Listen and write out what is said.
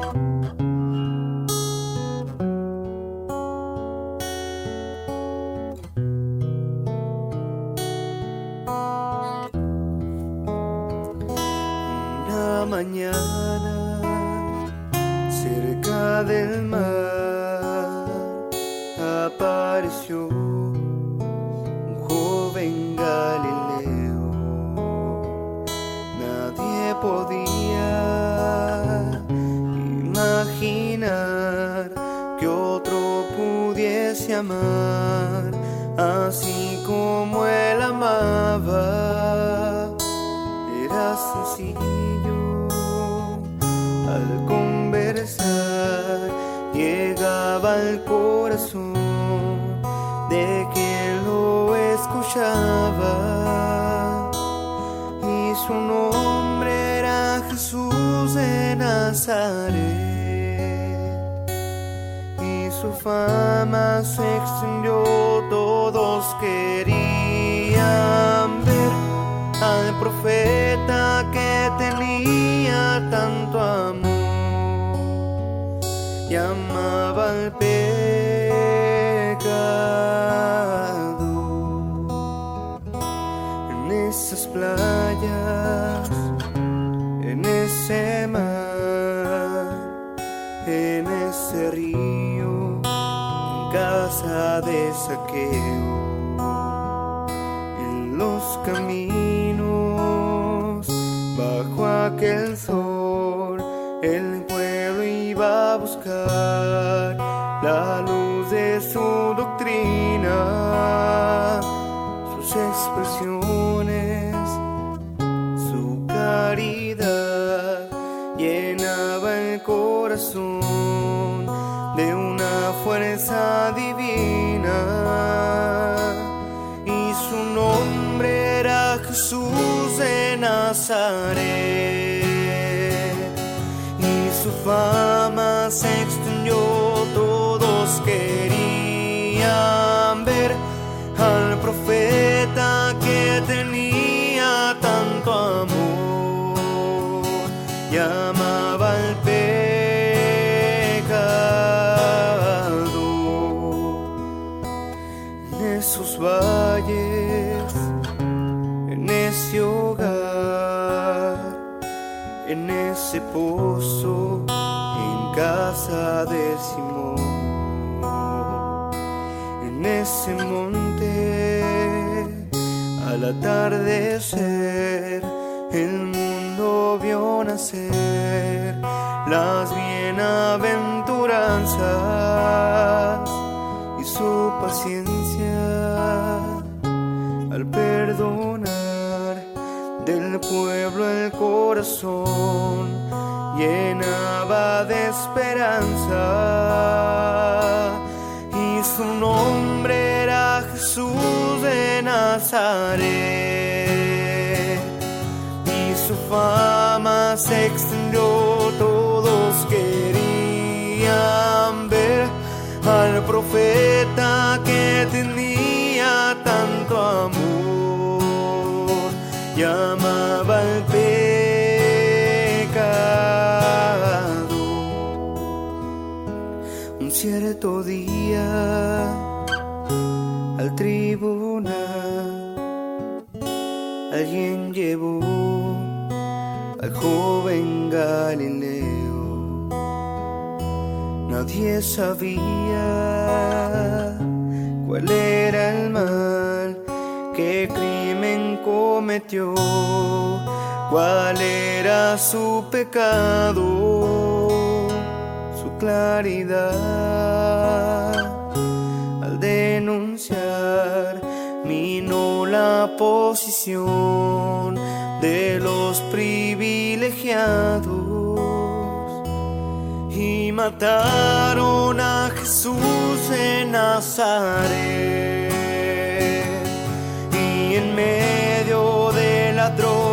Una mañana cerca del mar apareció un joven Galileo. Nadie podía imaginar que otro pudiese amar así como él amaba. Era sencillo al conversar, llegaba al corazón de quien lo escuchaba, y su nombre era Jesús de Nazaret, y su fama se extendió, todos querían ver al profeta que tenía tanto amor y amaba al pecado. En esas playas, en ese mar, en ese río, en casa de Zaqueo, en los caminos, bajo aquel sol, el pueblo iba a buscar la luz de su doctrina, sus expresiones, su caridad llenaba el corazón de una fuerza divina, y su nombre era Jesús de Nazaret, y su fama se extendió, todos querían ver al profeta que tenía tanto amor y amaba al pecado. En esos valles, en ese hogar, en ese pozo, en casa de Simón, en ese monte, al atardecer, el mundo vio nacer las bienaventuranzas y su paciencia al perdonar del pueblo el corazón llenaba de esperanza, y su nombre era Jesús de Nazaret, y su fama se extendió, todos querían ver al profeta que tenía tanto amor y amaba el pecado. Un cierto día al tribunal alguien llevó al joven Galileo. Nadie sabía cuál era el mal, qué crimen cometió, cuál era su pecado. Su claridad al denunciar minó la posición de los privilegiados, y mataron a Jesús de Nazaret, y en medio de la droga